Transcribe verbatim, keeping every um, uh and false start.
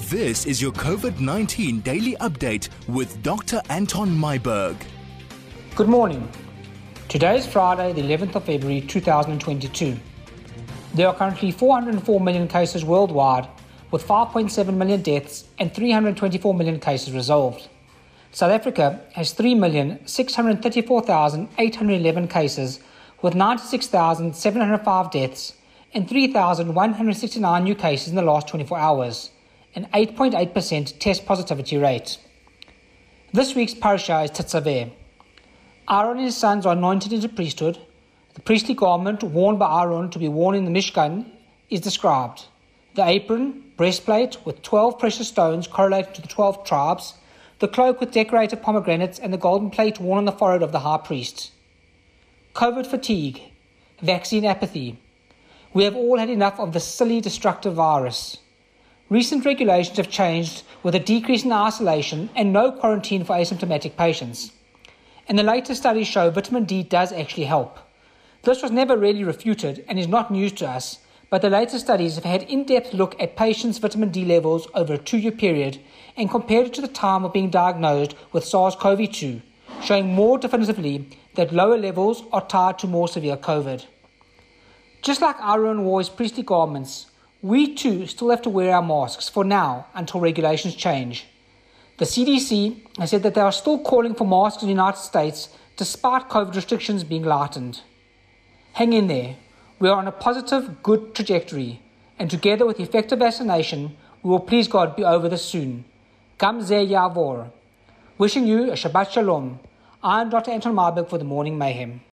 This is your COVID nineteen daily update with Doctor Anton Myburgh. Good morning. Today is Friday, the eleventh of February two thousand twenty-two. There are currently four hundred four million cases worldwide, with five point seven million deaths and three hundred twenty-four million cases resolved. South Africa has three million six hundred thirty-four thousand eight hundred eleven cases, with ninety-six thousand seven hundred five deaths and three thousand one hundred sixty-nine new cases in the last twenty-four hours, an eight point eight percent test positivity rate. This week's parasha is Tetzaveh. Aaron and his sons are anointed into priesthood. The priestly garment worn by Aaron to be worn in the Mishkan is described. The apron, breastplate with twelve precious stones correlated to the twelve tribes, the cloak with decorated pomegranates, and the golden plate worn on the forehead of the high priest. COVID fatigue, vaccine apathy. We have all had enough of this silly, destructive virus. Recent regulations have changed with a decrease in isolation and no quarantine for asymptomatic patients. And the latest studies show vitamin D does actually help. This was never really refuted and is not news to us, but the latest studies have had in-depth look at patients' vitamin D levels over a two-year period and compared it to the time of being diagnosed with SARS-C o V two, showing more definitively that lower levels are tied to more severe COVID. Just like Aaron wore his priestly garments, we too still have to wear our masks for now until regulations change. The C D C has said that they are still calling for masks in the United States despite COVID restrictions being lightened. Hang in there. We are on a positive, good trajectory, and together with effective vaccination, we will please God be over this soon. Gam Zeh Yavor. Wishing you a Shabbat Shalom. I am Doctor Anton Myburgh for the Morning Mayhem.